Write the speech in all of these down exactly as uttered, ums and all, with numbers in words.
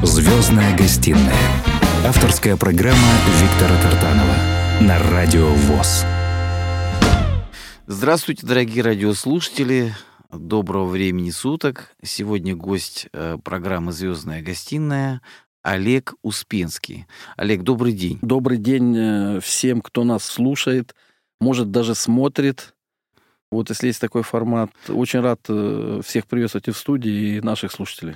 «Звездная гостиная». Авторская программа Виктора Тартанова на Радио ВОС. Здравствуйте, дорогие радиослушатели. Доброго времени суток. Сегодня гость э, программы «Звездная гостиная» Олег Успенский. Олег, добрый день. Добрый день всем, кто нас слушает, может, даже смотрит. Вот если есть такой формат, очень рад всех приветствовать и в студии, и наших слушателей.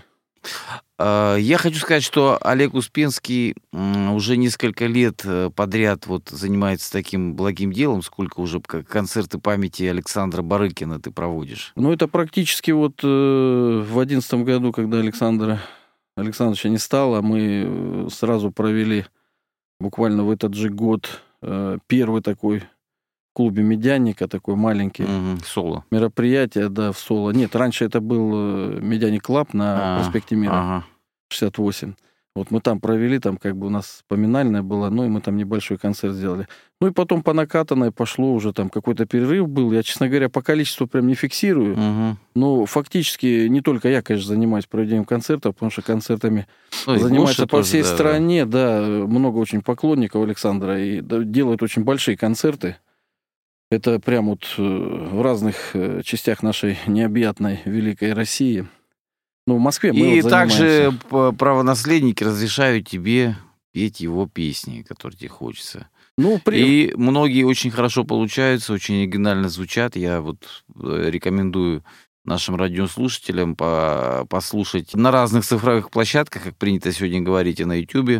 Я хочу сказать, что Олег Успенский уже несколько лет подряд вот занимается таким благим делом, сколько уже концерты памяти Александра Барыкина ты проводишь. Ну, это практически вот в две тысячи одиннадцатом году, когда Александра Александровича не стало, мы сразу провели буквально в этот же год первый такой в клубе «Медяника», такой маленький угу, соло. мероприятие, да, в соло. Нет, раньше это был «Медяник Клаб» на а, проспекте Мира, ага. шестьдесят восемь. Вот мы там провели, там как бы у нас поминальная была, ну и мы там небольшой концерт сделали. Ну и потом по накатанной пошло уже там какой-то перерыв был. Я, честно говоря, по количеству прям не фиксирую. Угу. Но фактически не только я, конечно, занимаюсь проведением концертов, потому что концертами ну, занимаются по тоже, всей да, стране. Да. да, много очень поклонников Александра и делают очень большие концерты. Это прям вот в разных частях нашей необъятной великой России. Ну, в Москве мы И вот также правонаследники разрешают тебе петь его песни, которые тебе хочется. Ну, при... И многие очень хорошо получаются, очень оригинально звучат. Я вот рекомендую нашим радиослушателям по- послушать на разных цифровых площадках, как принято сегодня говорить, и на Ютубе,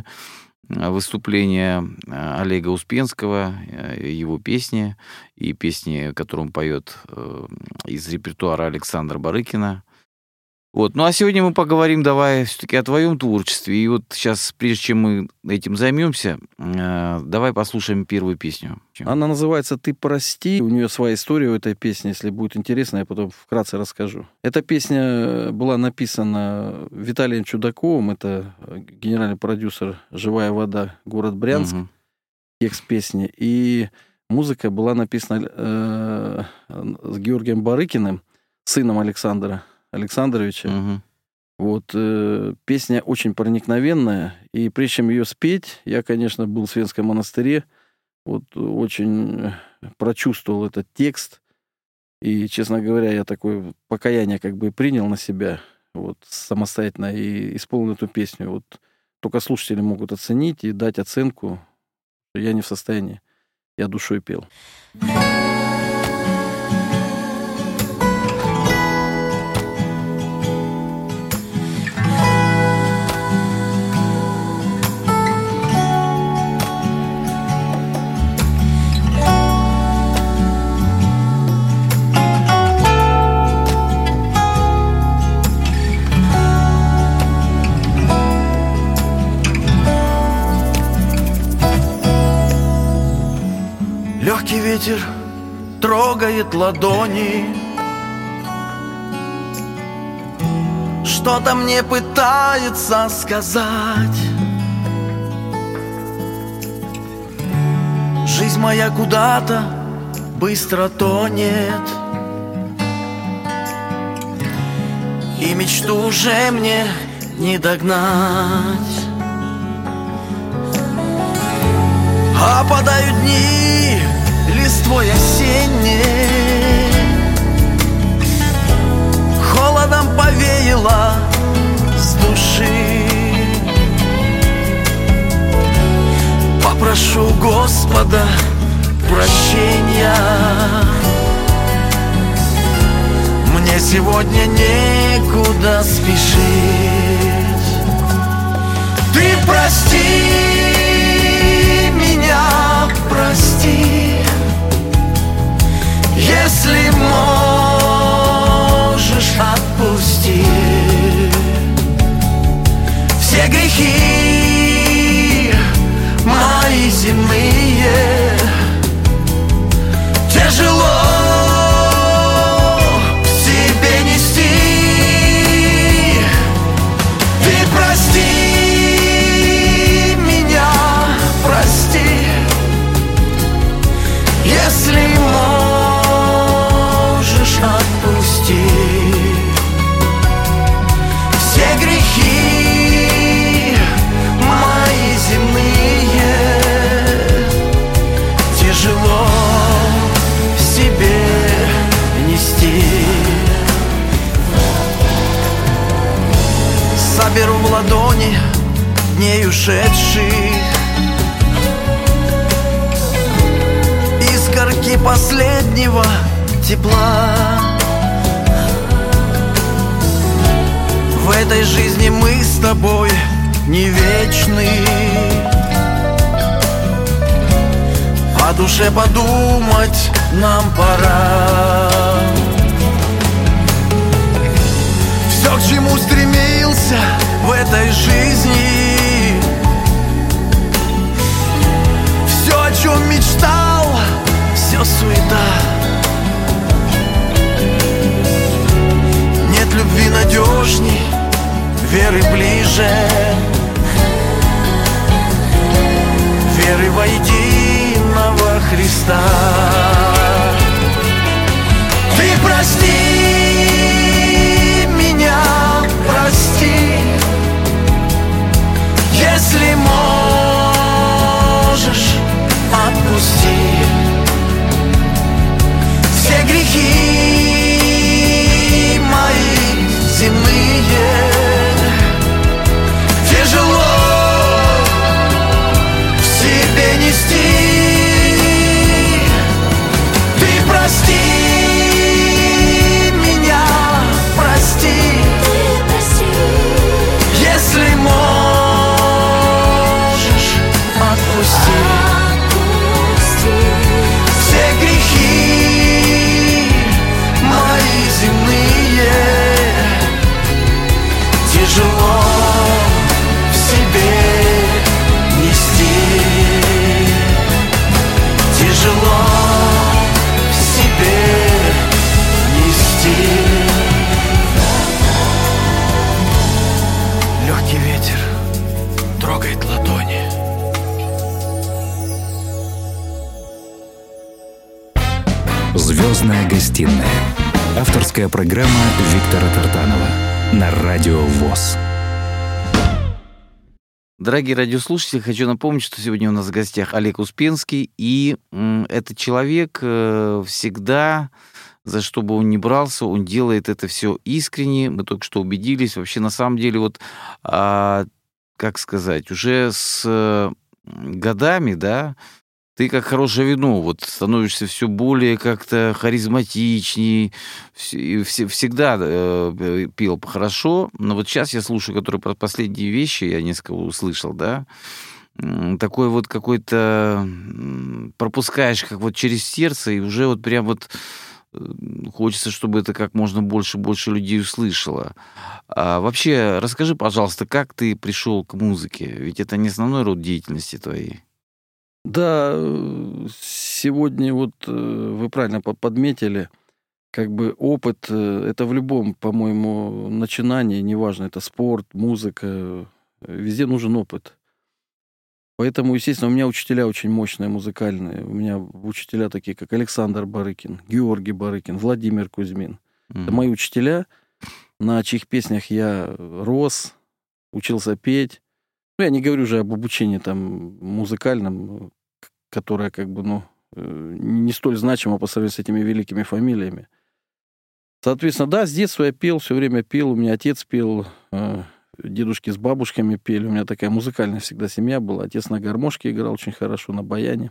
выступления Олега Успенского, его песни и песни, которые он поет из репертуара Александра Барыкина. Вот. Ну, а сегодня мы поговорим, давай, все-таки о твоем творчестве. И вот сейчас, прежде чем мы этим займемся, давай послушаем первую песню. Она называется «Ты прости». У нее своя история у этой песни. Если будет интересно, я потом вкратце расскажу. Эта песня была написана Виталием Чудаковым. Это генеральный продюсер «Живая вода», город Брянск. Угу. Текст песни. И музыка была написана э, с Георгием Барыкиным, сыном Александра Александровича. Угу. Вот, э, песня очень проникновенная, и прежде чем ее спеть, я, конечно, был в Венском монастыре, вот, очень прочувствовал этот текст, и, честно говоря, я такое покаяние как бы принял на себя, вот, самостоятельно, и исполнил эту песню. Вот, только слушатели могут оценить и дать оценку, что я не в состоянии, я душой пел. Легкий ветер трогает ладони, что-то мне пытается сказать. Жизнь моя куда-то быстро тонет, и мечту уже мне не догнать. Опадают дни листвой осенней, холодом повеяло с души. Попрошу Господа прощения, мне сегодня некуда спешить. Ты прости меня, прости, если можешь, отпусти все грехи мои земные. Тяжело в себе нести. Ты прости меня, прости, если можешь, отпусти все грехи Соберу в ладони дней ушедших, искорки последнего тепла. В этой жизни мы с тобой не вечны. О душе подумать нам пора. Все, к чему стремился в этой жизни, все, о чем мечтал, все суета. Нет любви надежней, веры ближе, веры во единого Христа. Ты прости меня, прости, если можешь, отпусти все грехи мои земные. Тяжело в себе нести. Ты прости меня, прости, если можешь, отпусти все грехи мои земные. Тяжело в себе нести, тяжело в себе нести. Легкий ветер трогает ладони. «Звездная гостиная». Авторская программа Виктора Тартанова на Радио ВОС. Дорогие радиослушатели, хочу напомнить, что сегодня у нас в гостях Олег Успенский, и м, этот человек э, всегда, за что бы он ни брался, он делает это все искренне. Мы только что убедились. Вообще, на самом деле, вот, а, как сказать, уже с э, годами, да, ты как хорошее вино, вот становишься все более как-то харизматичней, вс- и вс- всегда э, пел хорошо, но вот сейчас я слушаю, которые про последние вещи, я несколько услышал, да, м, такой вот какой-то м, пропускаешь как вот через сердце, и уже вот прям вот э, хочется, чтобы это как можно больше больше людей услышало. А вообще, расскажи, пожалуйста, как ты пришел к музыке? Ведь это не основной род деятельности твоей. Да, э, сегодня вот э, вы правильно по- подметили, как бы опыт, э, это в любом, по-моему, начинании, неважно, это спорт, музыка, э, везде нужен опыт. Поэтому, естественно, у меня учителя очень мощные, музыкальные. У меня учителя такие, как Александр Барыкин, Георгий Барыкин, Владимир Кузьмин. Это Мгм. мои учителя, на чьих песнях я рос, учился петь. Ну, я не говорю уже об обучении там музыкальном, к- которое как бы, ну, э, не столь значимо по сравнению с этими великими фамилиями. Соответственно, да, с детства я пел, все время пел. У меня отец пел, э, дедушки с бабушками пели. У меня такая музыкальная всегда семья была. Отец на гармошке играл очень хорошо, на баяне.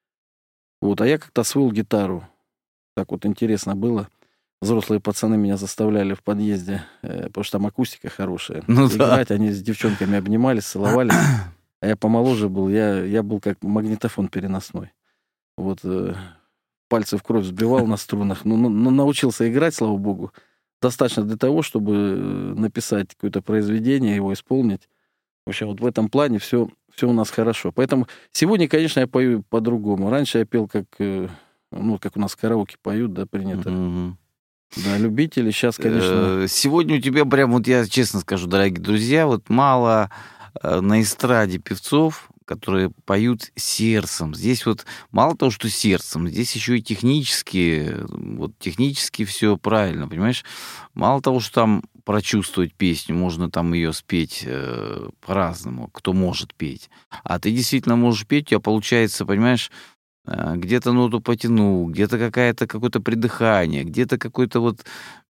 Вот, а я как-то освоил гитару. Так вот интересно было. Взрослые пацаны меня заставляли в подъезде, э, потому что там акустика хорошая. Ну да. Играть, они с девчонками обнимались, целовались. А я помоложе был, я, я был как магнитофон переносной. Вот э, пальцы в кровь сбивал на струнах. Ну, ну, ну, научился играть, слава богу. Достаточно для того, чтобы э, написать какое-то произведение, его исполнить. В общем, вот в этом плане все, все у нас хорошо. Поэтому сегодня, конечно, я пою по-другому. Раньше я пел как, э, ну, как у нас в караоке поют, да, принято. Мгм. Да, любители. Сейчас, конечно... Э, Сегодня у тебя прям, вот я честно скажу, дорогие друзья, вот мало э, на эстраде певцов, которые поют сердцем. Здесь вот мало того, что сердцем, здесь еще и технически, э, вот технически все правильно, понимаешь? Мало того, что там прочувствовать песню, можно там ее спеть э, по-разному, кто может петь. А ты действительно можешь петь, у тебя получается, понимаешь, э, где-то ноту потянул, где-то какая-то какое-то придыхание, где-то какой-то вот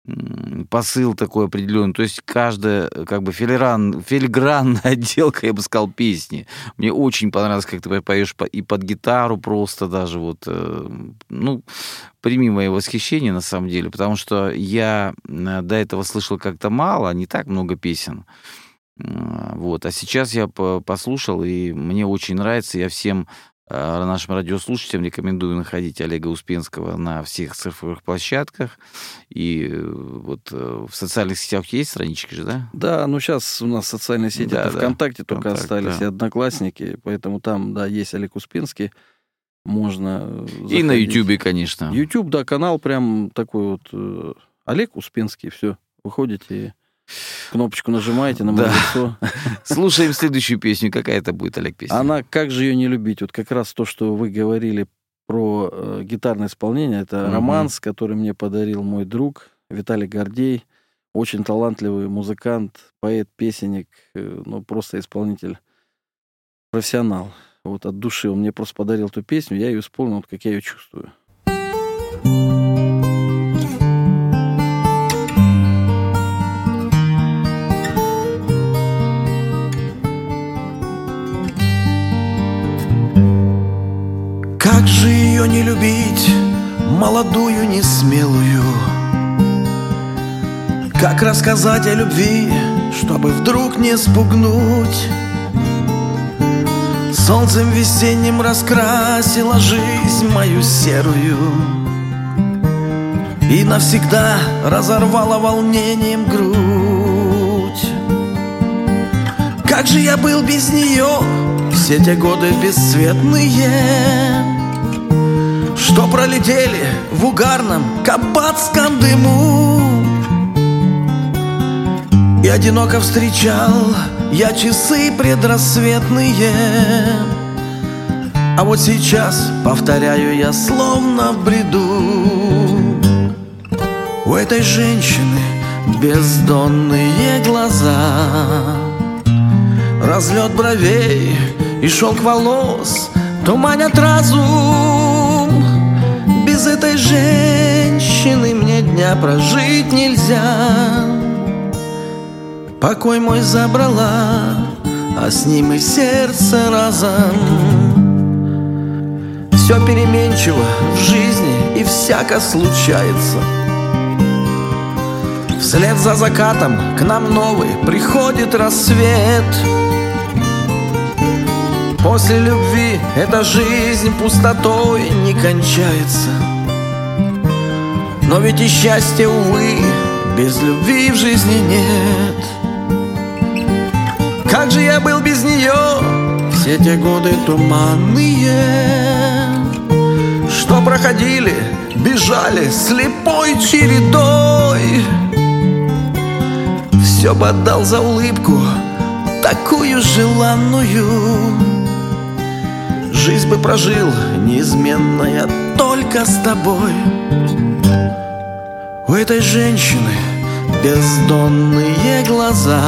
посыл такой определенный. То есть каждая как бы филигран, филигранная отделка, я бы сказал, песни. Мне очень понравилось, как ты поешь и под гитару просто даже. Вот, ну, прими мое восхищение на самом деле, потому что я до этого слышал как-то мало, не так много песен. Вот. А сейчас я послушал, и мне очень нравится. Я всем нашим радиослушателям рекомендую находить Олега Успенского на всех цифровых площадках. И вот в социальных сетях есть странички же, да? Да, ну сейчас у нас социальные сети да, да. ВКонтакте только Контакт, остались, да. И Одноклассники, поэтому там, да, есть Олег Успенский. Можно заходить. И на Ютубе, конечно. Ютуб, да, канал прям такой вот Олег Успенский, все, выходите и кнопочку нажимаете на мое да. лицо. Слушаем следующую песню. Какая это будет, Олег, песня? Она «Как же ее не любить». Вот как раз то, что вы говорили про э, гитарное исполнение, это угу. романс, который мне подарил мой друг Виталий Гордей. Очень талантливый музыкант, поэт, песенник, э, ну, просто исполнитель, профессионал. Вот от души он мне просто подарил эту песню, я ее исполнил, вот как я ее чувствую. Как же ее не любить, молодую, несмелую? Как рассказать о любви, чтобы вдруг не спугнуть? Солнцем весенним раскрасила жизнь мою серую и навсегда разорвала волнением грудь. Как же я был без нее все те годы бесцветные, что пролетели в угарном кабацком дыму. И одиноко встречал я часы предрассветные, а вот сейчас, повторяю я, словно в бреду. У этой женщины бездонные глаза, разлет бровей и шелк волос туманят разум. Без этой женщины мне дня прожить нельзя. Покой мой забрала, а с ним и сердце разом. Все переменчиво в жизни и всяко случается. Вслед за закатом к нам новый приходит рассвет. После любви эта жизнь пустотой не кончается. Но ведь и счастья, увы, без любви в жизни нет. Как же я был без нее все те годы туманные, что проходили, бежали слепой чередой. Все бы отдал за улыбку, такую желанную. Жизнь бы прожил неизменная только с тобой. У этой женщины бездонные глаза,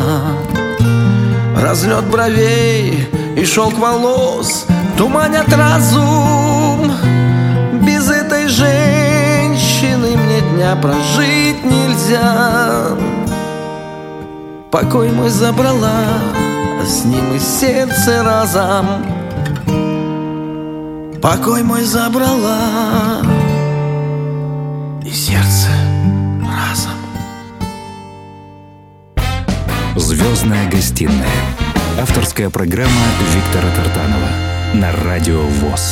разлет бровей и шелк волос туманят разум. Без этой женщины мне дня прожить нельзя. Покой мой забрала, а с ним и сердце разом. Покой мой забрала, и сердце разом. «Звездная гостиная». Авторская программа Виктора Тартанова на Радио ВОС.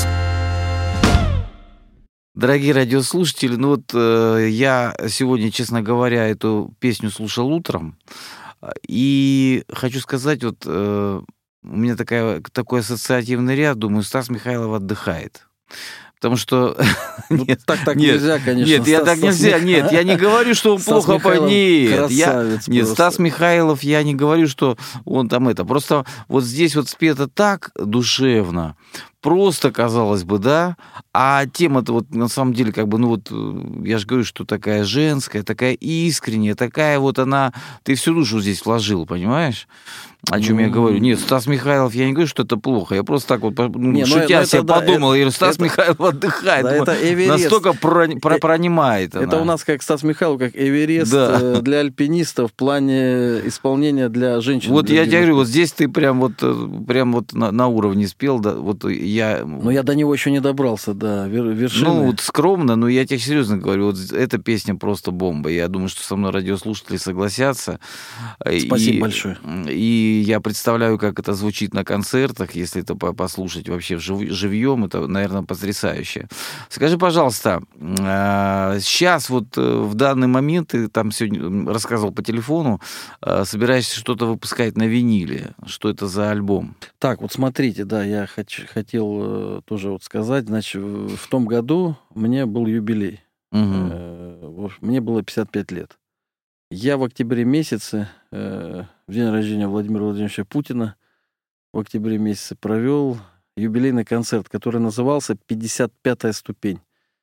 Дорогие радиослушатели, ну вот э, я сегодня, честно говоря, эту песню слушал утром. И хочу сказать, вот э, у меня такая, такой ассоциативный ряд, думаю, Стас Михайлов отдыхает. Потому что... Ну, нет, так так нет, нельзя, конечно. Нет, я так нельзя. Нет, я не говорю, что он Стас плохо поет. Нет, я, нет, просто. Стас Михайлов, я не говорю, что он там это. Просто вот здесь вот спето так душевно, просто, казалось бы, да, а тема-то вот на самом деле как бы, ну вот, я же говорю, что такая женская, такая искренняя, такая вот она, ты всю душу здесь вложил, понимаешь? О чем я говорю? Нет, Стас Михайлов, я не говорю, что это плохо. Я просто так вот, ну, не, шутя себе да, подумал, это, я говорю, Стас это, Михайлов отдыхает. Да, это Эверест. Настолько про, про, пронимает это она. У нас как Стас Михайлов, как Эверест да. для альпинистов в плане исполнения для женщин. Вот для я тебе говорю, вот здесь ты прям вот, прям вот на, на уровне спел. Да, вот я... Но я до него еще не добрался, да, вершины. Ну, вот скромно, но я тебе серьезно говорю, вот эта песня просто бомба. Я думаю, что со мной радиослушатели согласятся. Спасибо и, большое. И я представляю, как это звучит на концертах, если это послушать вообще живьем, это, наверное, потрясающе. Скажи, пожалуйста, сейчас вот в данный момент, ты там сегодня рассказывал по телефону, собираешься что-то выпускать на виниле. Что это за альбом? Так, вот смотрите, да, я хочу, хотел тоже вот сказать, значит, в том году мне был юбилей. Угу. Мне было пятьдесят пять лет. Я в октябре месяце, э, в день рождения Владимира Владимировича Путина, в октябре месяце провел юбилейный концерт, который назывался «пятьдесят пятая ступень».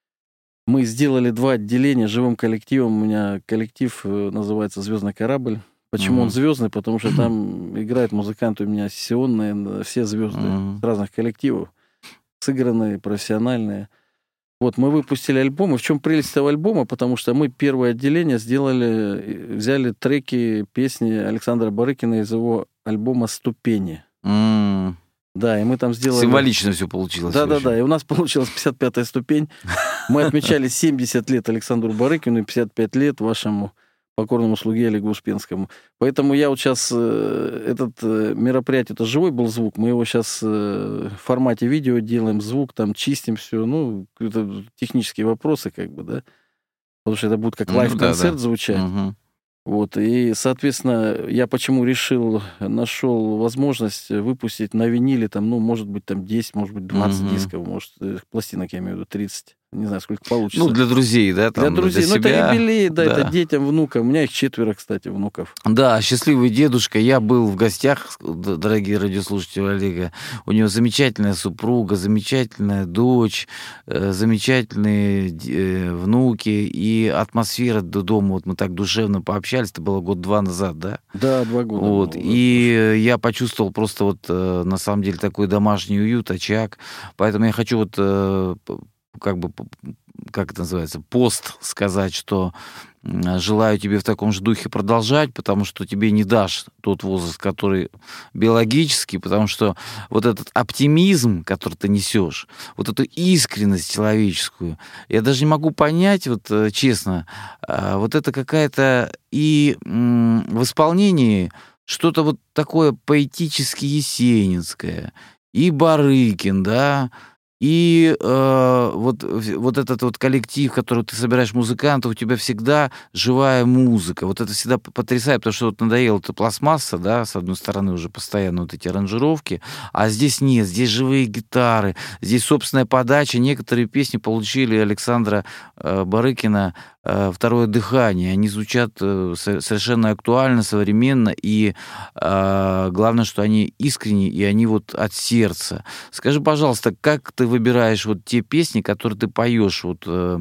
Мы сделали два отделения живым коллективом. У меня коллектив называется «Звездный корабль». Почему mm-hmm. он звездный? Потому что там играют музыканты у меня сессионные, все звезды mm-hmm. с разных коллективов, сыгранные, профессиональные. Вот, мы выпустили альбом. И в чем прелесть этого альбома? Потому что мы первое отделение сделали, взяли треки, песни Александра Барыкина из его альбома «Ступени». Mm. Да, и мы там сделали... Символично все получилось. Да-да-да, и у нас получилась пятьдесят пятая ступень. Мы отмечали семьдесят лет Александру Барыкину и пятьдесят пять лет вашему покорному слуге Олегу Успенскому. Поэтому я вот сейчас... Этот мероприятие, это живой был звук, мы его сейчас в формате видео делаем, звук там чистим все, ну, это технические вопросы как бы, да, потому что это будет как лайв-концерт ну, да, да. звучать. Угу. Вот, и, соответственно, я почему решил, нашел возможность выпустить на виниле, там, ну, может быть, там десять, может быть, двадцать угу. дисков, может, пластинок, я имею в виду, тридцать. Не знаю, сколько получится. Ну, для друзей, да? Там, для друзей. Для ну, себя. Это юбилей, да, да, это детям, внукам. У меня их четверо, кстати, внуков. Да, счастливый дедушка. Я был в гостях, дорогие радиослушатели Олега. У него замечательная супруга, замечательная дочь, замечательные внуки. И атмосфера до дома. Вот мы так душевно пообщались. Это было год-два назад, да? Да, два года. Вот. Было, и да. я почувствовал просто вот, на самом деле, такой домашний уют, очаг. Поэтому я хочу вот... как бы, как это называется, пост сказать, что желаю тебе в таком же духе продолжать, потому что тебе не дашь тот возраст, который биологический, потому что вот этот оптимизм, который ты несешь, вот эту искренность человеческую, я даже не могу понять, вот честно, вот это какая-то и в исполнении что-то вот такое поэтически есенинское, и Барыкин, да, и э, вот, вот этот вот коллектив, который ты собираешь музыкантов, у тебя всегда живая музыка. Вот это всегда потрясает, потому что вот надоела эта пластмасса, да, с одной стороны уже постоянно вот эти аранжировки, а здесь нет, здесь живые гитары, здесь собственная подача. Некоторые песни получили Александра э, Барыкина э, «Второе дыхание». Они звучат э, совершенно актуально, современно, и э, главное, что они искренние, и они вот от сердца. Скажи, пожалуйста, как ты выбираешь вот те песни, которые ты поешь, вот э,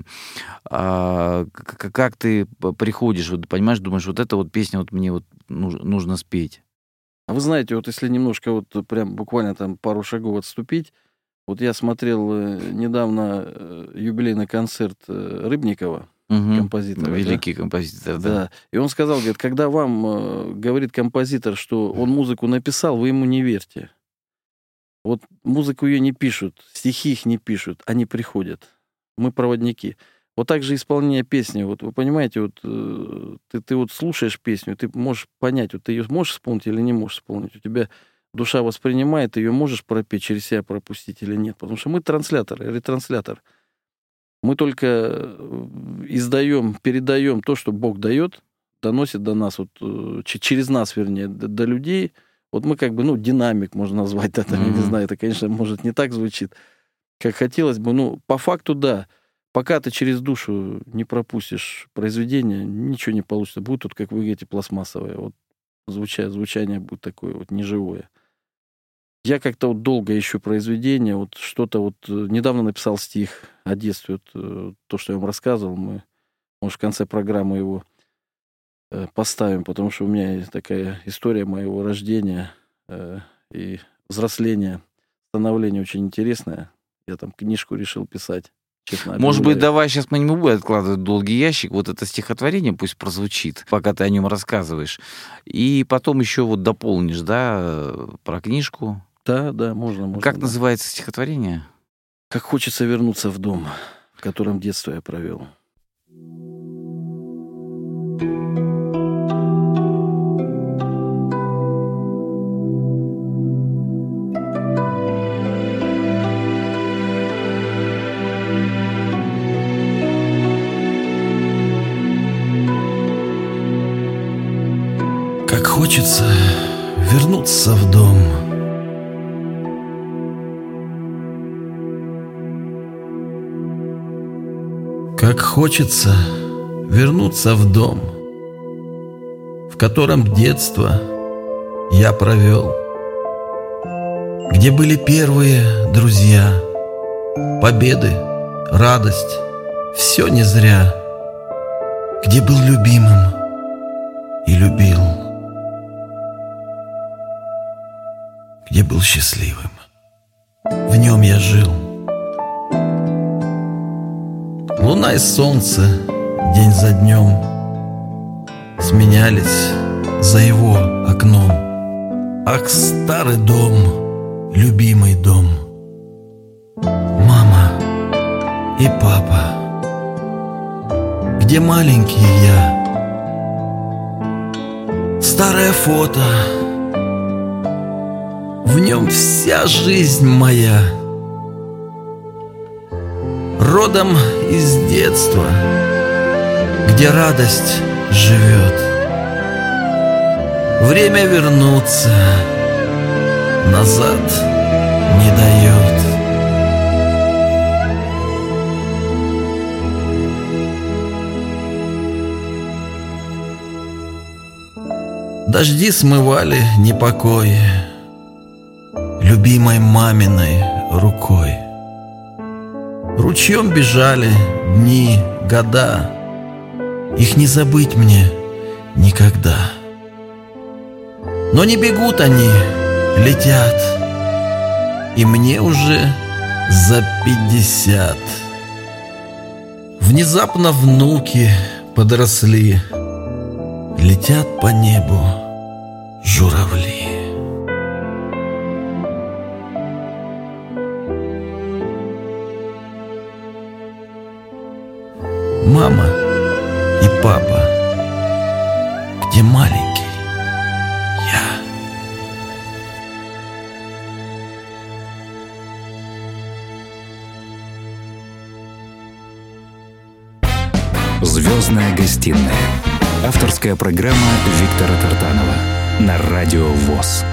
э, как ты приходишь, вот, понимаешь, думаешь, вот эта вот песня вот мне вот нужно, нужно спеть. А вы знаете, вот если немножко вот прям буквально там пару шагов отступить, вот я смотрел недавно юбилейный концерт Рыбникова, угу. композитора. Великий да? композитор, да. да. И он сказал, говорит, когда вам говорит композитор, что он музыку написал, вы ему не верьте. Вот музыку ее не пишут, стихи их не пишут, они приходят. Мы проводники. Вот так же исполнение песни. Вот вы понимаете, вот ты, ты вот слушаешь песню, ты можешь понять, вот ты ее можешь исполнить или не можешь исполнить. У тебя душа воспринимает, ты ее можешь пропеть, через себя пропустить или нет. Потому что мы транслятор, ретранслятор. Мы только издаем, передаем то, что Бог дает, доносит до нас, вот, через нас, вернее, до, до людей. Вот мы как бы, ну, динамик можно назвать, это, mm-hmm. я не знаю, это, конечно, может, не так звучит, как хотелось бы. Ну, по факту, да. Пока ты через душу не пропустишь произведение, ничего не получится. Будет тут, как вы говорите, пластмассовое. Вот звучание, звучание будет такое вот неживое. Я как-то вот долго ищу произведения, вот что-то вот... Недавно написал стих о детстве, вот, то, что я вам рассказывал, мы, может, в конце программы его поставим, потому что у меня есть такая история моего рождения э, и взросления, становления очень интересная. Я там книжку решил писать, честно. Может объявляю. быть, давай сейчас мы не будем откладывать в долгий ящик. Вот это стихотворение пусть прозвучит, пока ты о нем рассказываешь. И потом еще вот дополнишь, да, про книжку. Да, да, можно, можно. Как да. называется стихотворение? «Как хочется вернуться в дом, в котором детство я провел». Как хочется вернуться в дом, как хочется вернуться в дом, в котором детство я провел, где были первые друзья, победы, радость, все не зря, где был любимым и любил, где был счастливым, в нем я жил. Луна и солнце день за днем сменялись за его окном. Ах, старый дом, любимый дом, мама и папа, где маленький я, старое фото, в нем вся жизнь моя. Родом из детства, где радость живет. Время вернуться назад не дает. Дожди смывали непокой любимой маминой рукой. Ручьем бежали дни, года, их не забыть мне никогда. Но не бегут они, летят, и мне уже за пятьдесят. Внезапно внуки подросли, летят по небу журавли. Мама и папа, где маленький я. «Звездная гостиная». Авторская программа Виктора Тартанова на Радио ВОС.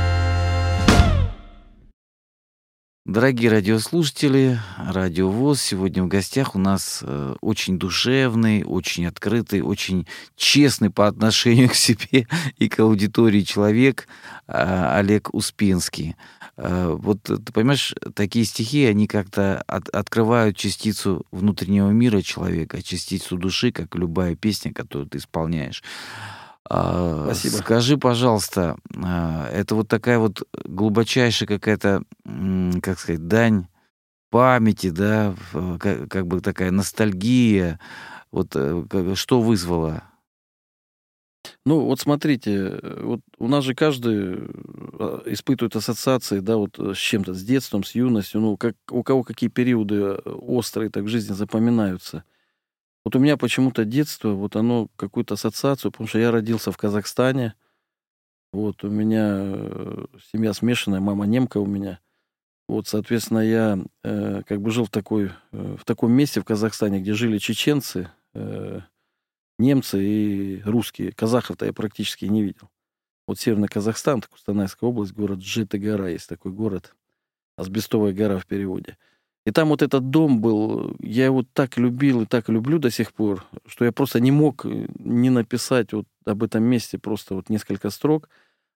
Дорогие радиослушатели, Радио ВОС, сегодня в гостях у нас э, очень душевный, очень открытый, очень честный по отношению к себе и к аудитории человек э, Олег Успенский. Э, вот ты понимаешь, такие стихи, они как-то от, открывают частицу внутреннего мира человека, частицу души, как любая песня, которую ты исполняешь. Спасибо. Скажи, пожалуйста, это вот такая вот глубочайшая какая-то, как сказать, дань памяти, да, как, как бы такая ностальгия, вот что вызвало? Ну, вот смотрите, вот у нас же каждый испытывает ассоциации, да, вот с чем-то, с детством, с юностью, ну, как, у кого какие периоды острые так в жизни запоминаются. Вот у меня почему-то детство, вот оно какую-то ассоциацию, потому что я родился в Казахстане, вот у меня семья смешанная, мама немка у меня, вот, соответственно, я э, как бы жил в, такой, э, в таком месте в Казахстане, где жили чеченцы, э, немцы и русские. Казахов-то я практически не видел. Вот Северный Казахстан, Кустанайская область, город Житыгора, есть такой город, Асбестовая гора в переводе. И там вот этот дом был, я его так любил и так люблю до сих пор, что я просто не мог не написать вот об этом месте просто вот несколько строк.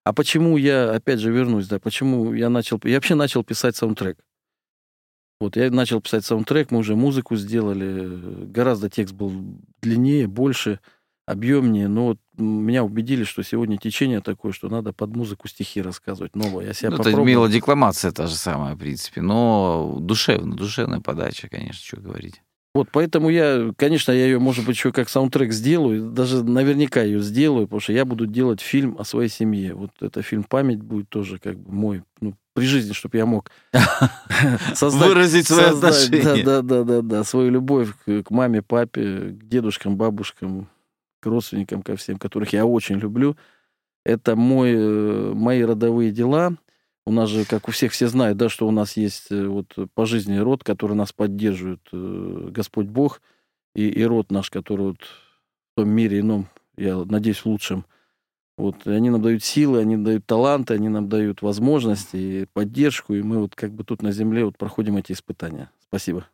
А почему я, опять же, вернусь, да, почему я начал... Я вообще начал писать саундтрек. Вот, я начал писать саундтрек, мы уже музыку сделали, гораздо текст был длиннее, больше, объемнее, но вот меня убедили, что сегодня течение такое, что надо под музыку стихи рассказывать, новое. Я себя Ну, попробовал. это мелодикламация та же самая, в принципе, но душевная, душевная подача, конечно, что говорить. Вот, поэтому я, конечно, я ее, может быть, еще как саундтрек сделаю, даже наверняка ее сделаю, потому что я буду делать фильм о своей семье. Вот это фильм «Память» будет тоже как бы мой, ну, при жизни, чтобы я мог создать... Выразить свои отношения. Да, да, да, да, свою любовь к маме, папе, к дедушкам, бабушкам, к родственникам, ко всем, которых я очень люблю. Это мой, мои родовые дела. У нас же, как у всех, все знают, да, что у нас есть вот пожизненный род, который нас поддерживает, Господь Бог, и, и род наш, который вот в том мире ином, я надеюсь, в лучшем. Вот, и они нам дают силы, они нам дают таланты, они нам дают возможности и поддержку, и мы вот как бы тут на земле вот проходим эти испытания. Спасибо.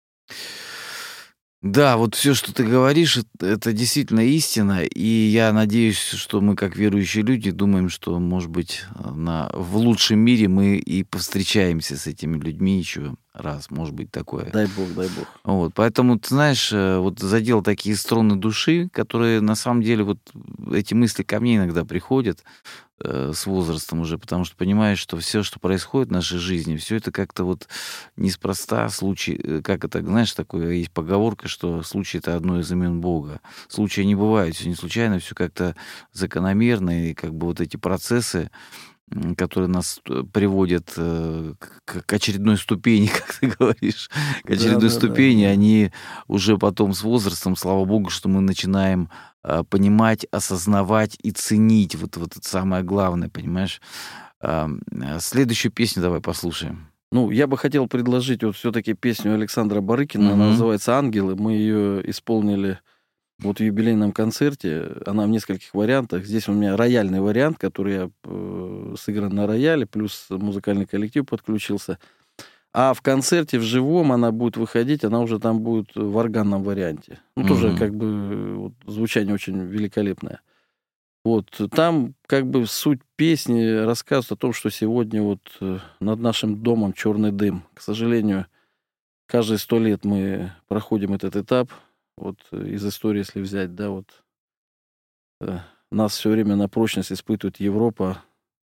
Да, вот все, что ты говоришь, это, это действительно истина, и я надеюсь, что мы, как верующие люди, думаем, что, может быть, на, в лучшем мире мы и повстречаемся с этими людьми еще раз, может быть, такое. Дай Бог, дай Бог. Вот, поэтому, ты знаешь, вот задел такие струны души, которые, на самом деле, вот эти мысли ко мне иногда приходят э, с возрастом уже, потому что понимаешь, что все, что происходит в нашей жизни, все это как-то вот неспроста, случай, как это, знаешь, такое есть поговорка, что случай — это одно из имен Бога. Случаи не бывают, все не случайно, все как-то закономерно, и как бы вот эти процессы, которые нас приводят э, к, к очередной ступени, как ты говоришь, к очередной да, ступени, да, да. они уже потом с возрастом, слава Богу, что мы начинаем э, понимать, осознавать и ценить. Вот, вот это самое главное, понимаешь? Э, следующую песню давай послушаем. Ну, я бы хотел предложить вот все-таки песню Александра Барыкина, Мгм. она называется «Ангелы». Мы ее исполнили вот в юбилейном концерте. Она в нескольких вариантах. Здесь у меня рояльный вариант, который я э, сыгран на рояле, плюс музыкальный коллектив подключился. А в концерте в живом она будет выходить, она уже там будет в органном варианте. Ну, тоже Мгм. как бы вот, звучание очень великолепное. Вот там как бы суть песни рассказывает о том, что сегодня вот э, над нашим домом черный дым. К сожалению, каждые сто лет мы проходим этот этап. Вот э, из истории, если взять, да, вот э, нас все время на прочность испытывает Европа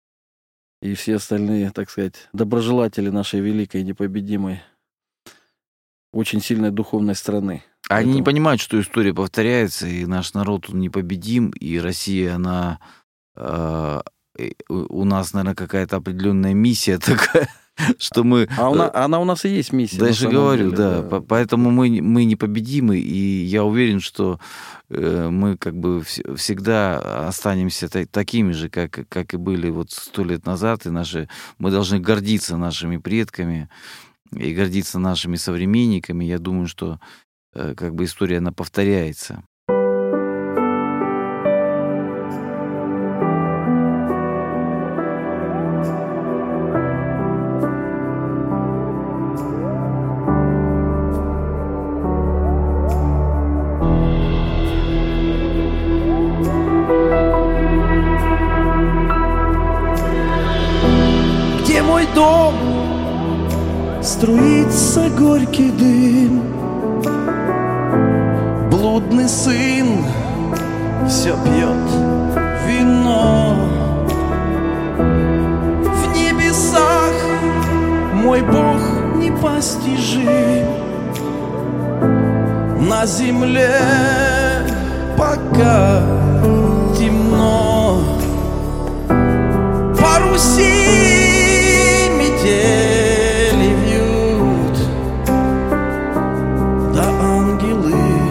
и все остальные, так сказать, доброжелатели нашей великой, непобедимой, очень сильной духовной страны. Они не Поэтому- понимают, что история повторяется, и наш народ, он непобедим, и Россия, она... э, э, у у нас, наверное, какая-то определенная миссия такая, что мы... А у э, на- она у нас и есть миссия. на Дальше самом говорю, деле, да. По- Поэтому мы, не- мы непобедимы, и я уверен, что э, мы как бы вс- всегда останемся та- такими же, как, как и были вот сто лет назад, и наши, мы должны гордиться нашими предками и гордиться нашими современниками. Я думаю, что э, как бы история, она повторяется. Где мой дом? Струится горький дым. Блудный сын все пьет вино. В небесах мой Бог непостижим. На земле пока темно. По Руси метели вьют, да ангелы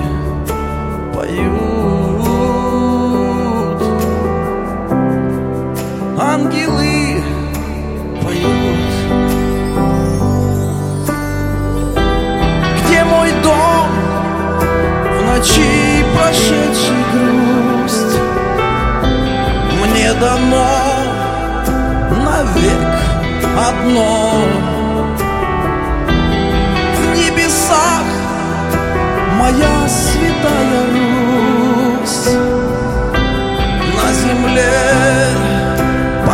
поют. Ангелы поют. Где мой дом в ночи прошедший грусть? Мне дано навек одно. В небесах моя святая Русь, на земле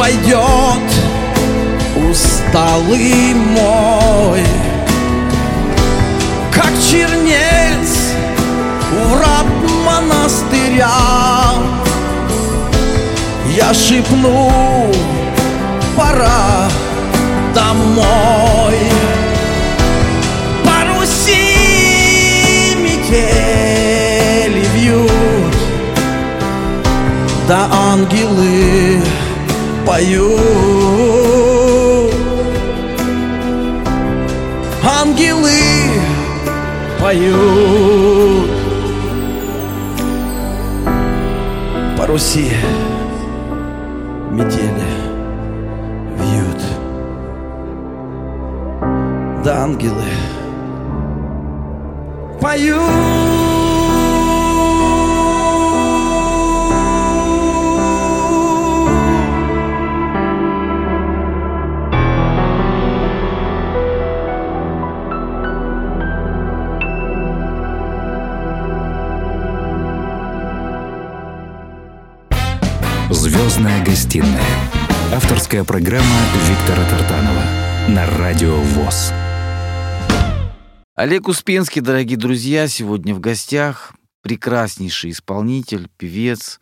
войдет усталый мой, как чернец в врат монастыря. Я шепну: пора домой. По Руси метели вьют, да ангелы поют. Ангелы поют. По Руси метели вьют, да ангелы поют. «Звездная гостиная». Авторская программа Виктора Тартанова на Радио ВОС. Олег Успенский, дорогие друзья, сегодня в гостях. Прекраснейший исполнитель, певец.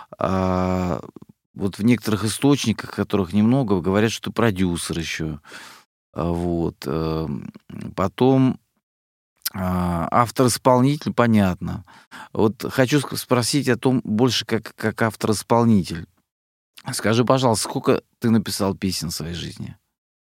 А, вот в некоторых источниках, которых немного, говорят, что продюсер еще. А, вот. А, потом а, автор-исполнитель, понятно. Вот хочу спросить о том больше как, как автор-исполнитель. Скажи, пожалуйста, сколько ты написал песен в своей жизни?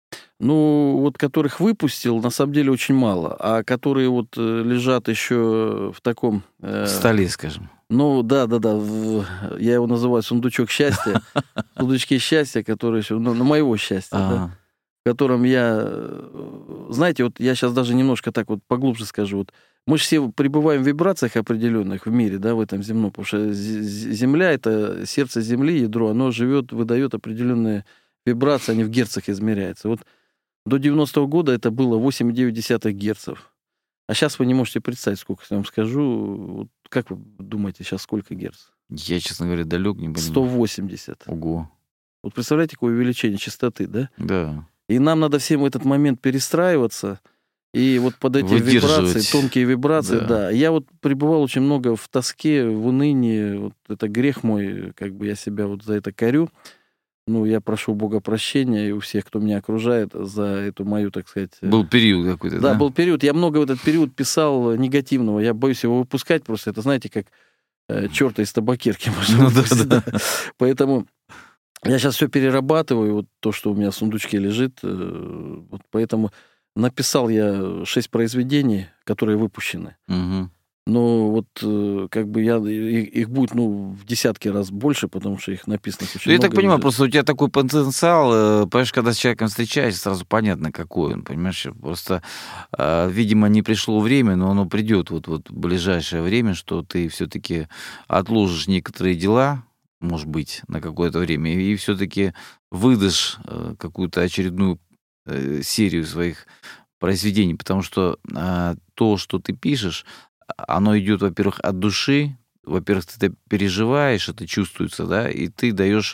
Ну, вот которых выпустил, на самом деле, очень мало. А которые вот э, лежат еще в таком... Э, в столе, скажем. Ну, да-да-да. Я его называю сундучок счастья. Сундучки счастья, которые еще... Ну, на моего счастья, да, в котором я... Знаете, вот я сейчас даже немножко так вот поглубже скажу. Вот мы же все пребываем в вибрациях определенных в мире, да, в этом земном. Потому что Земля — это сердце Земли, ядро. Оно живет, выдает определенные вибрации, они в герцах измеряются. Вот до девяностого года это было восемь целых девять десятых герцев. А сейчас вы не можете представить, сколько я вам скажу. Вот как вы думаете, сейчас сколько герц? Я, честно говоря, далек, не понимаю. сто восемьдесят. Ого. Вот представляете, какое увеличение частоты, да? Да. И нам надо всем в этот момент перестраиваться. И вот под эти вибрации, тонкие вибрации, да. да. Я вот пребывал очень много в тоске, в унынии. Вот это грех мой, как бы я себя вот за это корю. Ну, я прошу Бога прощения и у всех, кто меня окружает, за эту мою, так сказать... Был период какой-то, да? Да, был период. Я много в этот период писал негативного. Я боюсь его выпускать просто. Это, знаете, как э, черта из табакерки. Ну, да, да. Поэтому я сейчас все перерабатываю, вот то, что у меня в сундучке лежит. Э, вот поэтому написал я шесть произведений, которые выпущены. Угу. Но вот э, как бы я, их, их будет, ну, в десятки раз больше, потому что их написано очень Я много. так понимаю, лежит. просто у тебя такой потенциал, э, понимаешь, когда с человеком встречаешься, сразу понятно, какой он, понимаешь, просто, э, видимо, не пришло время, но оно придет вот, вот в ближайшее время, что ты все-таки отложишь некоторые дела, может быть, на какое-то время, и все-таки выдашь э, какую-то очередную э, серию своих произведений, потому что э, то, что ты пишешь, оно идет, во-первых, от души, во-первых, ты это переживаешь, это чувствуется, да, и ты даешь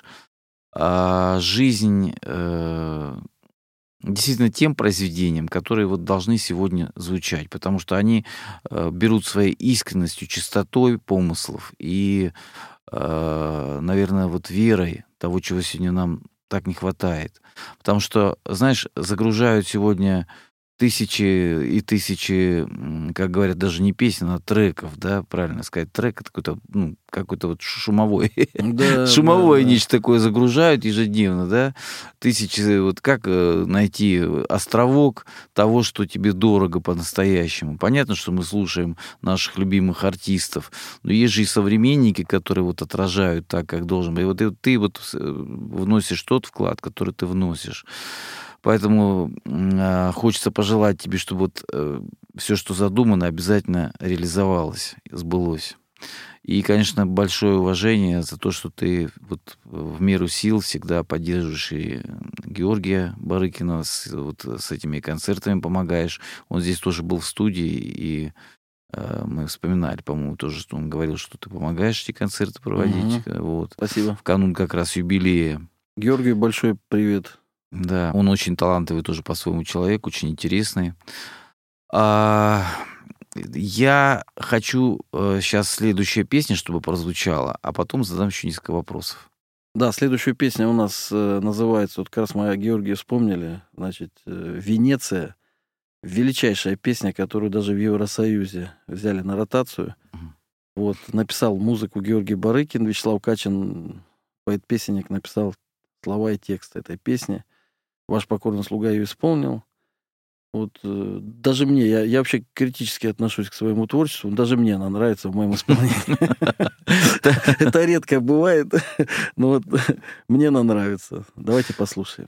а, жизнь а, действительно тем произведениям, которые вот должны сегодня звучать, потому что они а, берут своей искренностью, чистотой помыслов и, а, наверное, вот верой того, чего сегодня нам так не хватает. Потому что, знаешь, загружают сегодня тысячи и тысячи, как говорят, даже не песен, а треков, да, правильно сказать, трек — это какой-то, ну, какой-то вот шумовой, да, шумовое да, нечто да. такое загружают ежедневно, да, тысячи, вот как найти островок того, что тебе дорого по-настоящему. Понятно, что мы слушаем наших любимых артистов, но есть же и современники, которые вот отражают так, как должен быть. И вот и ты вот вносишь тот вклад, который ты вносишь. Поэтому э, хочется пожелать тебе, чтобы вот э, все, что задумано, обязательно реализовалось, сбылось. И, конечно, большое уважение за то, что ты вот в меру сил всегда поддерживаешь и Георгия Барыкина, с, вот, с этими концертами помогаешь. Он здесь тоже был в студии, и э, мы вспоминали, по-моему, тоже, что он говорил, что ты помогаешь эти концерты проводить. Угу. Вот. Спасибо. В канун как раз юбилея Георгию большой привет. Да, он очень талантливый тоже по-своему человек, очень интересный. А, я хочу э, сейчас следующая песня, чтобы прозвучала, а потом задам еще несколько вопросов. Да, следующая песня у нас э, называется, вот как раз мы о Георгии вспомнили, значит, э, «Венеция». Величайшая песня, которую даже в Евросоюзе взяли на ротацию. Мгм. Вот, написал музыку Георгий Барыкин, Вячеслав Качин, поэт-песенник, написал слова и текст этой песни. Ваш покорный слуга ее исполнил. Вот, э, даже мне, я, я вообще критически отношусь к своему творчеству, даже мне она нравится в моем исполнении. Это редко бывает, но вот мне она нравится. Давайте послушаем.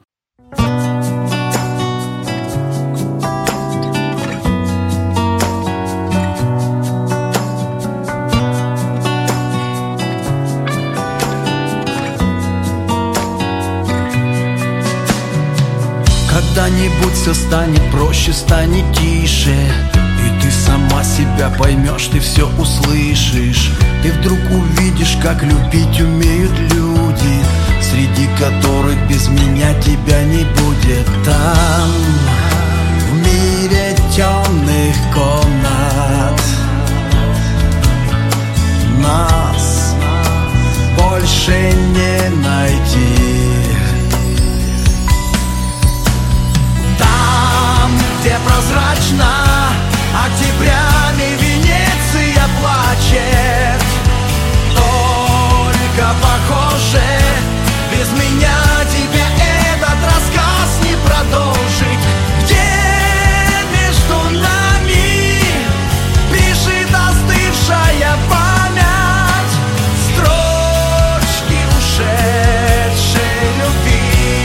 Когда-нибудь все станет проще, станет тише, и ты сама себя поймешь, ты все услышишь. Ты вдруг увидишь, как любить умеют люди, среди которых без меня тебя не будет. Там, в мире темных комнат, нас больше не найти. Где прозрачно октябрями Венеция плачет. Только похоже, без меня тебе этот рассказ не продолжить. Где между нами пишет остывшая память строчки ушедшей любви.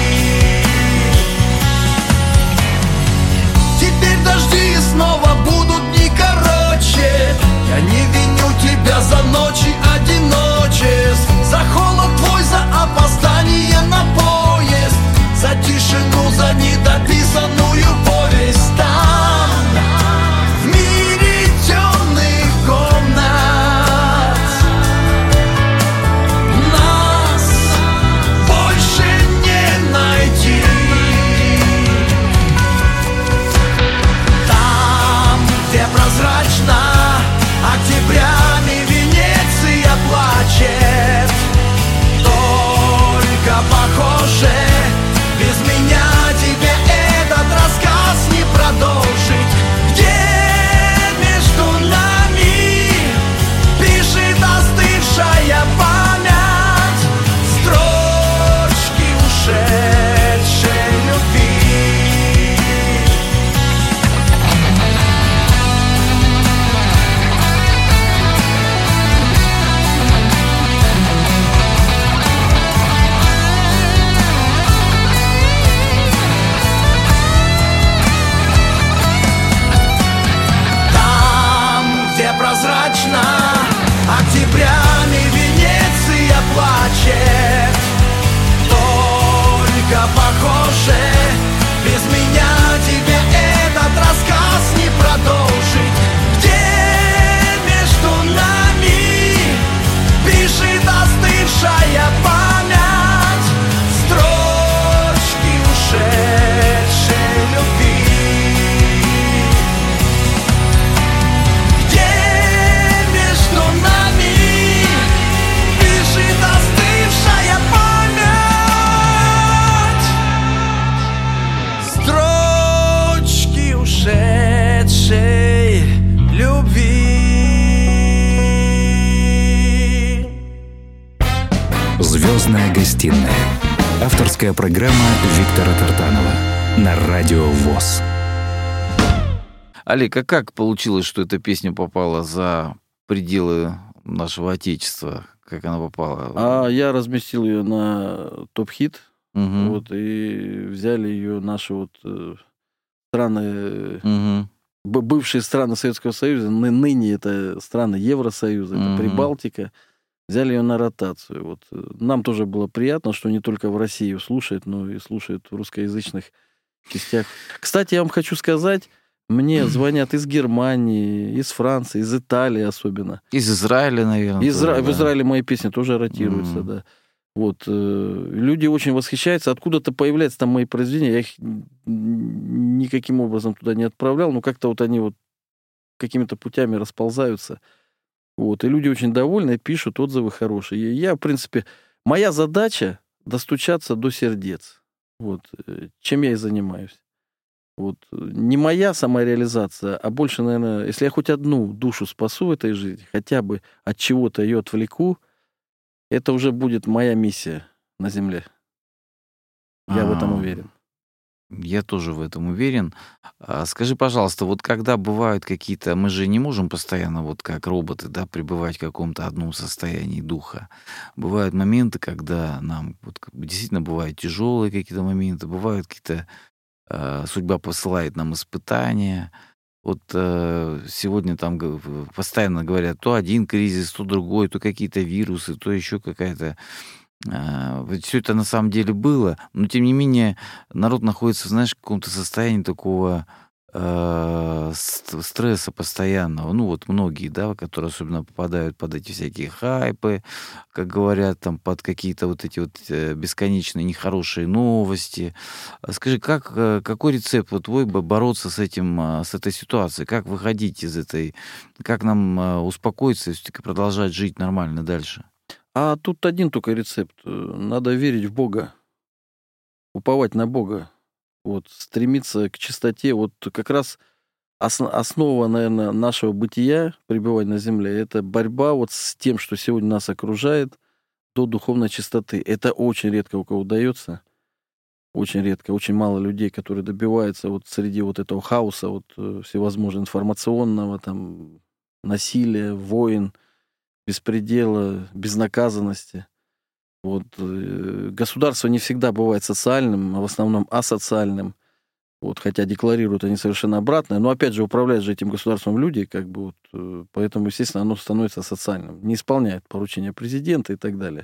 Дожди снова будут дни короче. Я не виню тебя за ночи одиночеств, за холод твой, за опоздание на поезд, за тишину, за недописанную повесть. Там, в мире темных комнат, нас больше не найти. Где прозрачно октябрями Венеция плачет. Только похоже, без меня тебе этот рассказ не продолжить. Где между нами пишет остывшая память строчки ушедшей любви. Прозрачно октябрями Венеция плачет. Только похоже, без меня тебе этот рассказ не продолжить. Где между нами пишет остывшая память строчки ушедшей любви. Ушедшей любви. «Звездная гостиная». Авторская программа Виктора Тартанова на Радио ВОС. Олег, а как получилось, что эта песня попала за пределы нашего Отечества? Как она попала? А я разместил ее на топ-хит, Угу. вот, и взяли ее наши вот э, страны, Угу. б- бывшие страны Советского Союза, ны- ныне это страны Евросоюза, это Мгм. Прибалтика, взяли ее на ротацию. Вот. э, Нам тоже было приятно, что не только в России слушают, но и слушают в русскоязычных частях. Кстати, я вам хочу сказать, мне звонят из Германии, из Франции, из Италии особенно. Из Израиля, наверное. Изра- тоже, В да. Израиле мои песни тоже ротируются, Мгм. да. Вот. Люди очень восхищаются. Откуда-то появляются там мои произведения. Я их никаким образом туда не отправлял, но как-то вот они вот какими-то путями расползаются. Вот. И люди очень довольны, пишут, отзывы хорошие. И я, в принципе, моя задача достучаться до сердец. Вот. Чем я и занимаюсь. Вот. Не моя самореализация, а больше, наверное, если я хоть одну душу спасу в этой жизни, хотя бы от чего-то ее отвлеку, это уже будет моя миссия на Земле. Я а, в этом уверен. Я тоже в этом уверен. А, скажи, пожалуйста, вот когда бывают какие-то... Мы же не можем постоянно, вот как роботы, да, пребывать в каком-то одном состоянии духа. Бывают моменты, когда нам... Вот, действительно, бывают тяжелые какие-то моменты, бывают какие-то... Э, судьба посылает нам испытания. Вот э, сегодня там постоянно говорят, то один кризис, то другой, то какие-то вирусы, то еще какая-то... Э, все это на самом деле было, но тем не менее народ находится, знаешь, в каком-то состоянии такого э, стресса постоянного. Ну вот многие, да, которые особенно попадают под эти всякие хайпы, как говорят, там под какие-то вот эти вот бесконечные нехорошие новости. Скажи, как, какой рецепт вот твой бороться с этим, с этой ситуацией? Как выходить из этой, как нам успокоиться и все-таки продолжать жить нормально дальше? А тут один только рецепт. Надо верить в Бога, уповать на Бога, вот, стремиться к чистоте. Вот как раз основа, наверное, нашего бытия, пребывания на земле, это борьба вот с тем, что сегодня нас окружает, до духовной чистоты. Это очень редко у кого удается. Очень редко. Очень мало людей, которые добиваются вот среди вот этого хаоса, вот всевозможного информационного, там, насилия, войн, беспредела, безнаказанности. Вот. Государство не всегда бывает социальным, а в основном асоциальным. Вот, хотя декларируют они совершенно обратное. Но, опять же, управляют же этим государством люди, как бы вот, поэтому, естественно, оно становится социальным. Не исполняет поручения президента и так далее.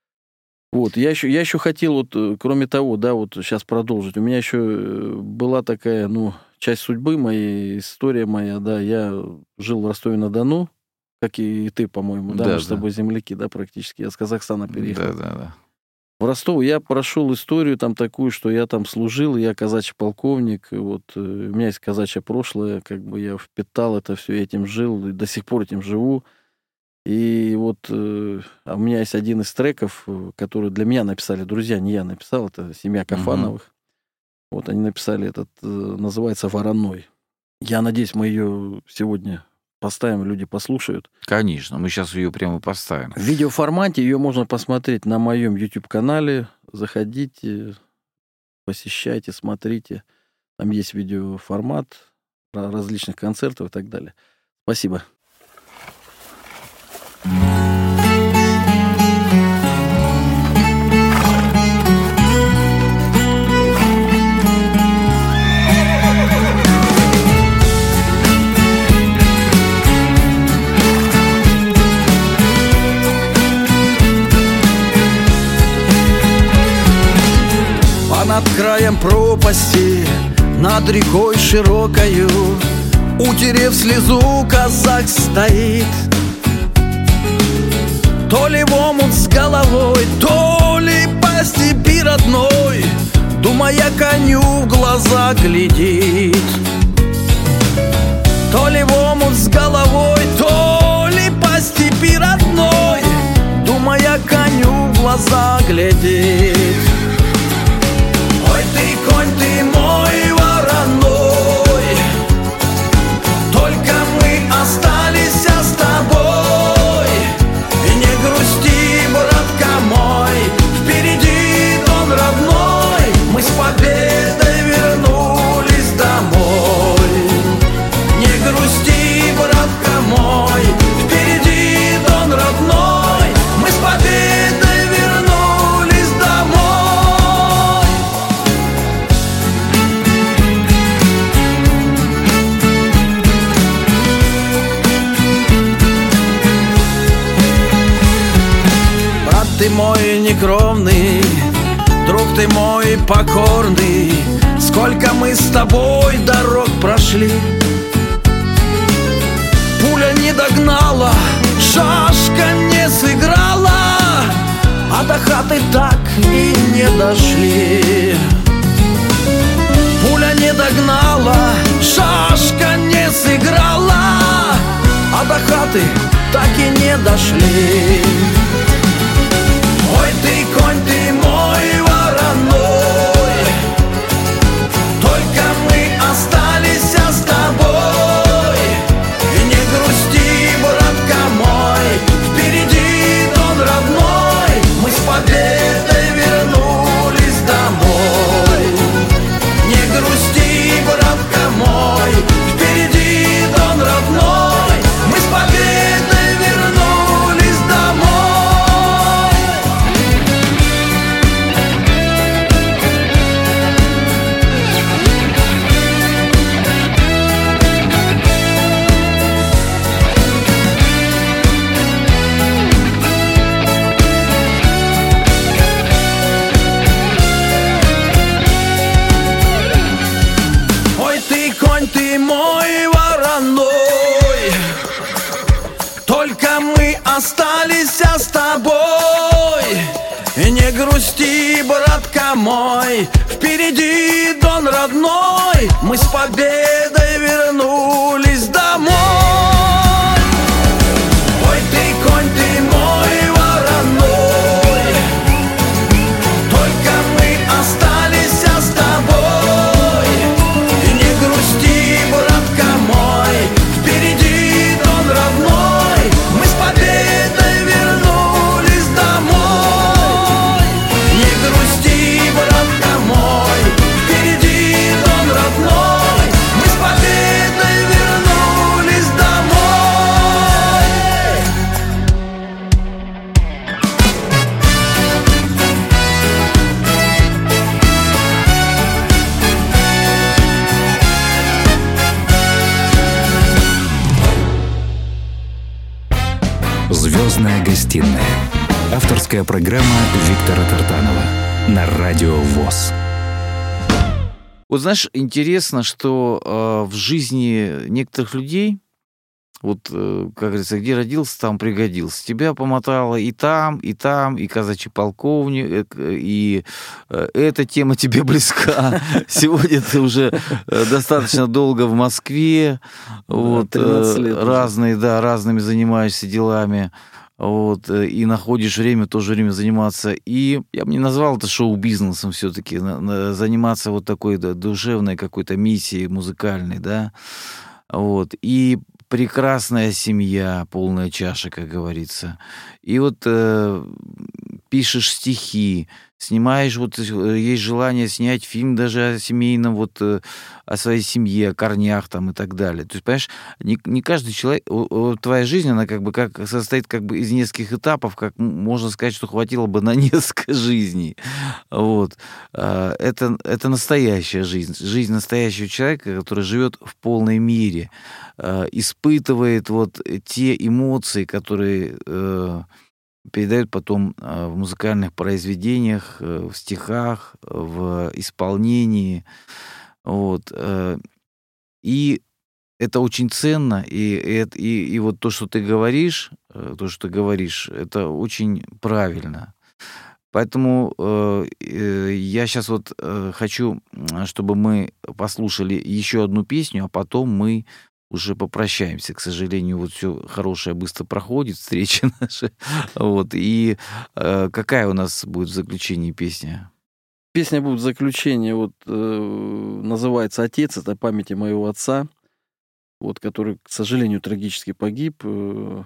Вот, я еще, я еще хотел, вот, кроме того, да, вот сейчас продолжить. У меня еще была такая, ну, часть судьбы моей, история моя, да. Я жил в Ростове-на-Дону, как и ты, по-моему, да, да, мы да. с тобой земляки, да, практически. Я с Казахстана переехал. Да, да, да. В Ростов я прошел историю там такую, что я там служил, я казачий полковник, вот, у меня есть казачье прошлое, как бы я впитал это все, я этим жил, и до сих пор этим живу. И вот а у меня есть один из треков, который для меня написали друзья, не я написал, это семья Кафановых. Угу. Вот они написали этот, называется «Вороной». Я надеюсь, мы ее сегодня поставим, люди послушают. Конечно, мы сейчас ее прямо поставим. В видеоформате ее можно посмотреть на моем YouTube-канале. Заходите, посещайте, смотрите. Там есть видеоформат различных концертов и так далее. Спасибо. Над краем пропасти, над рекой широкою, утерев слезу, казак стоит. То ли в омут с головой, то ли по степи родной, думая, коню в глаза глядит. То ли в омут с головой, то ли по степи родной, думая, коню в глаза глядит. Ой, ты, конь, ты мой вороной, только мы остались с тобой. И не грусти, братка мой, впереди дом родной, мы с победой вернулись домой. Не грусти, братка мой, впереди дом родной, мы с победой вернулись домой. Ты мой некровный, друг ты мой покорный, сколько мы с тобой дорог прошли. Пуля не догнала, шашка не сыграла, а до хаты так и не дошли. Пуля не догнала, шашка не сыграла, а до хаты так и не дошли. Ой, ты конь, ты мой вороной, только мы остались с тобой. И не грусти, братка мой, впереди Дон родной, мы с победой вернулись домой. Не грусти, братка мой, впереди Дон родной, мы с победой вернулись домой. Ой, ты конь, ты мой вороной, только мы остались с тобой. И не грусти, братка мой, впереди Дон родной, мы с победой вернулись домой. Ой, ты конь, ты мой вороной, только мы остались с тобой. И не грусти, братка мой, впереди Дон родной, мы с победой вернулись домой. Не грусти, братка мой, впереди Дон родной, мы с победой вернулись домой. «Звездная гостиная». Авторская программа Виктора Тартанова на Радио ВОС. Вот знаешь, интересно, что э, в жизни некоторых людей, вот, э, как говорится, где родился, там пригодился. Тебя помотало и там, и там, и казачий полковник, э, и э, эта тема тебе близка. Сегодня ты уже э, достаточно долго в Москве, вот, тринадцать лет э, уже. разные, да, разными занимаешься делами. Вот, э, и находишь время, тоже время заниматься. И я бы не назвал это шоу-бизнесом все-таки, на- на- заниматься вот такой, да, душевной какой-то миссией музыкальной, да. Вот. И прекрасная семья, полная чаша, как говорится. И вот э, пишешь стихи, снимаешь, вот э, есть желание снять фильм даже о семейном, вот э, о своей семье, о корнях там и так далее. То есть, понимаешь, не, не каждый человек, о- о, твоя жизнь, она как бы как, состоит как бы из нескольких этапов, как м- можно сказать, что хватило бы на несколько жизней. Вот. А, Это, это настоящая жизнь. Жизнь настоящего человека, который живет в полной мере, а, испытывает вот те эмоции, которые э, передают потом э, в музыкальных произведениях, э, в стихах, в исполнении. Вот. э, И это очень ценно, и, и, и, и вот то, что ты говоришь, э, то, что ты говоришь, это очень правильно. Поэтому э, э, я сейчас вот э, хочу, м, чтобы мы послушали еще одну песню, а потом мы уже попрощаемся. К сожалению, вот все хорошее быстро проходит, встреча наша. Вот. И э, какая у нас будет в заключении песня? Песня будет в заключение, вот э, называется «Отец», это памяти моего отца, вот, который, к сожалению, трагически погиб. Э,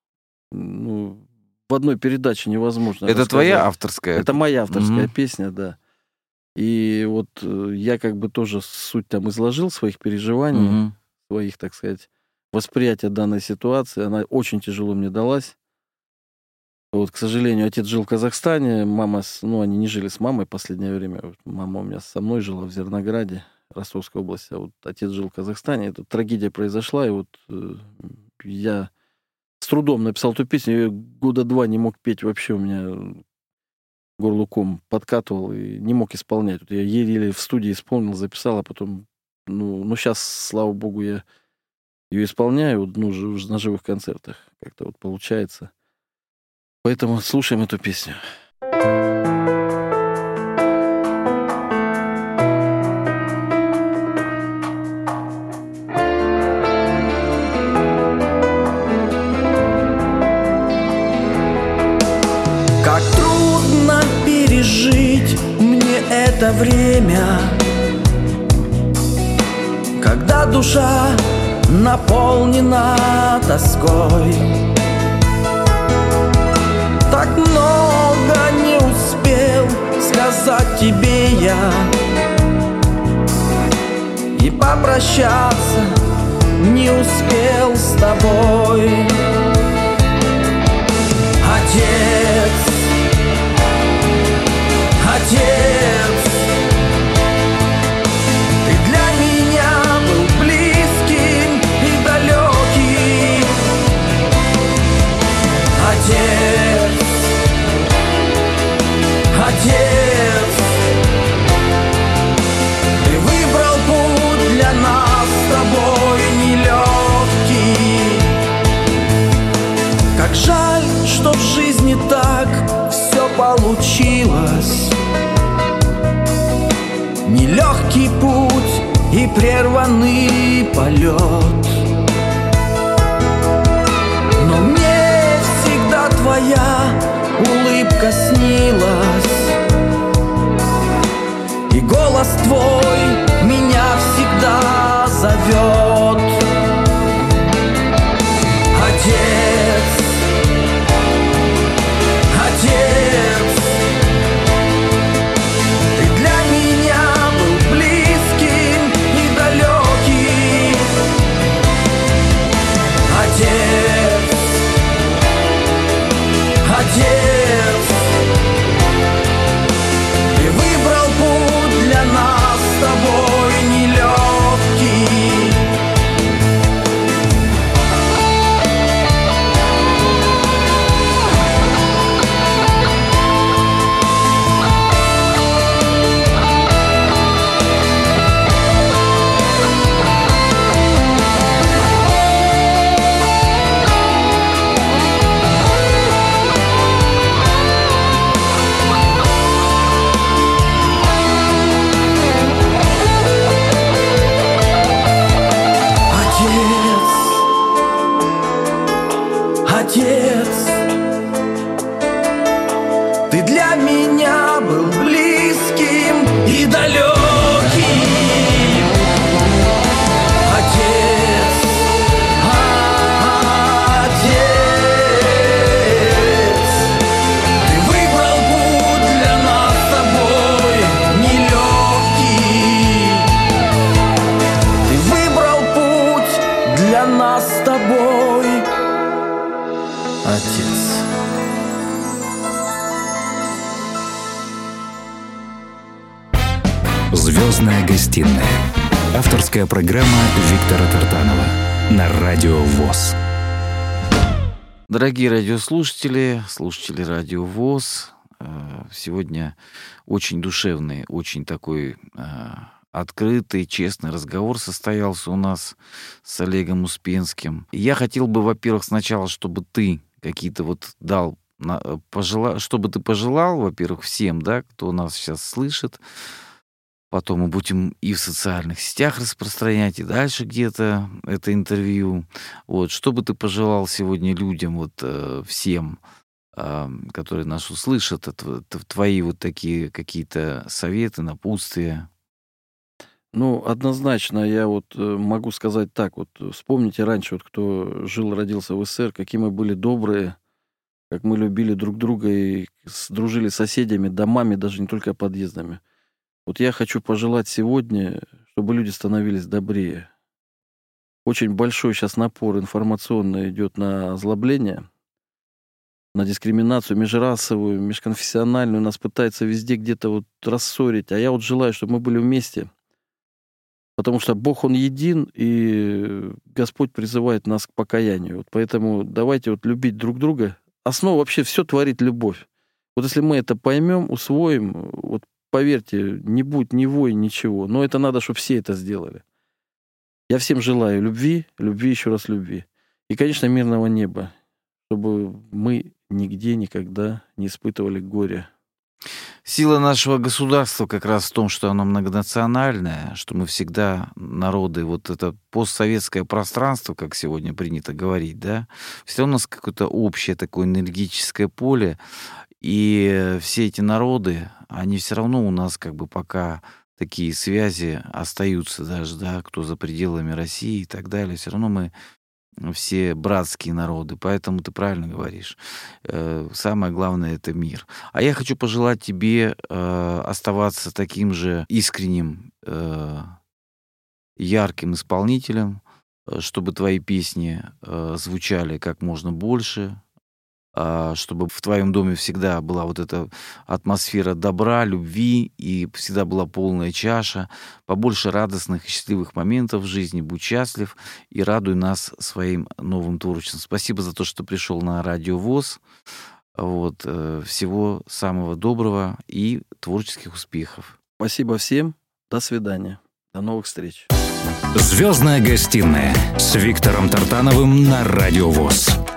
ну, в одной передаче невозможно Это рассказать. твоя авторская? Это моя авторская Мгм. песня, да. И вот э, я как бы тоже суть там изложил своих переживаний, Мгм. своих, так сказать, восприятия данной ситуации. Она очень тяжело мне далась. Вот, к сожалению, отец жил в Казахстане, мама, с- ну, они не жили с мамой в последнее время. Вот мама у меня со мной жила в Зернограде, Ростовской области, а вот отец жил в Казахстане. Эта трагедия произошла, и вот э, я с трудом написал эту песню. Я её года два не мог петь вообще, у меня горло ком подкатывал и не мог исполнять. Вот я еле в студии исполнил, записал, а потом, ну, ну сейчас, слава богу, я ее исполняю, вот, ну, жив- на живых концертах как-то вот получается. Поэтому слушаем эту песню. Как трудно пережить мне это время, когда душа наполнена тоской. Так много не успел сказать тебе я, и попрощаться не успел с тобой. Отец, отец, ты для меня был близким и далеким. Отец, отец, ты выбрал путь для нас с тобой нелегкий. Как жаль, что в жизни так все получилось. Нелегкий путь и прерванный полет. Но мне всегда твоя улыбка снилась, и голос твой меня всегда зовет. Отец, отец, ты для меня был близким и далеким. Отец, отец, ты выбрал путь для нас с тобой нелегкий. Отец, ты для меня был близким и далеким. Отец, отец, ты выбрал путь для нас с тобой нелегкий. Ты выбрал путь для нас с тобой, Отец. «Звездная гостиная». Авторская программа Виктора Тартанова на Радио ВОС. Дорогие радиослушатели, слушатели Радио ВОС, сегодня очень душевный, очень такой открытый, честный разговор состоялся у нас с Олегом Успенским. Я хотел бы, во-первых, сначала, чтобы ты какие-то вот дал, пожела... чтобы ты пожелал, во-первых, всем, да, кто нас сейчас слышит. Потом мы будем и в социальных сетях распространять, и дальше где-то это интервью. Вот, что бы ты пожелал сегодня людям, вот всем, которые нас услышат, твои вот такие какие-то советы, напутствия? Ну, однозначно, я вот могу сказать так, вот вспомните раньше, вот кто жил, родился в СССР, какие мы были добрые, как мы любили друг друга и дружили с соседями, домами, даже не только подъездами. Вот я хочу пожелать сегодня, чтобы люди становились добрее. Очень большой сейчас напор информационный идет на озлобление, на дискриминацию межрасовую, межконфессиональную. Нас пытаются везде где-то вот рассорить. А я вот желаю, чтобы мы были вместе. Потому что Бог, Он един, и Господь призывает нас к покаянию. Вот поэтому давайте вот любить друг друга. Основа вообще все творит любовь. Вот если мы это поймем, усвоим, вот поверьте, не будет ни войн, ничего. Но это надо, чтобы все это сделали. Я всем желаю любви, любви, еще раз любви. И, конечно, мирного неба. Чтобы мы нигде никогда не испытывали горя. Сила нашего государства как раз в том, что оно многонациональное, что мы всегда народы, вот это постсоветское пространство, как сегодня принято говорить, да, все равно у нас какое-то общее такое энергетическое поле, и все эти народы, они все равно у нас как бы пока такие связи остаются даже, да, кто за пределами России и так далее, все равно мы все братские народы, поэтому ты правильно говоришь. Самое главное — это мир. А я хочу пожелать тебе э, оставаться таким же искренним, э, ярким исполнителем, чтобы твои песни э, звучали как можно больше, э, чтобы в твоем доме всегда была вот эта атмосфера добра, любви, и всегда была полная чаша, побольше радостных и счастливых моментов в жизни. Будь счастлив и радуй нас своим новым творчеством. Спасибо за то, что пришел на Радио ВОС. Вот, э, всего самого доброго и творческих успехов. Спасибо всем. До свидания. До новых встреч. «Звездная гостиная» с Виктором Тартановым на Радио ВОС.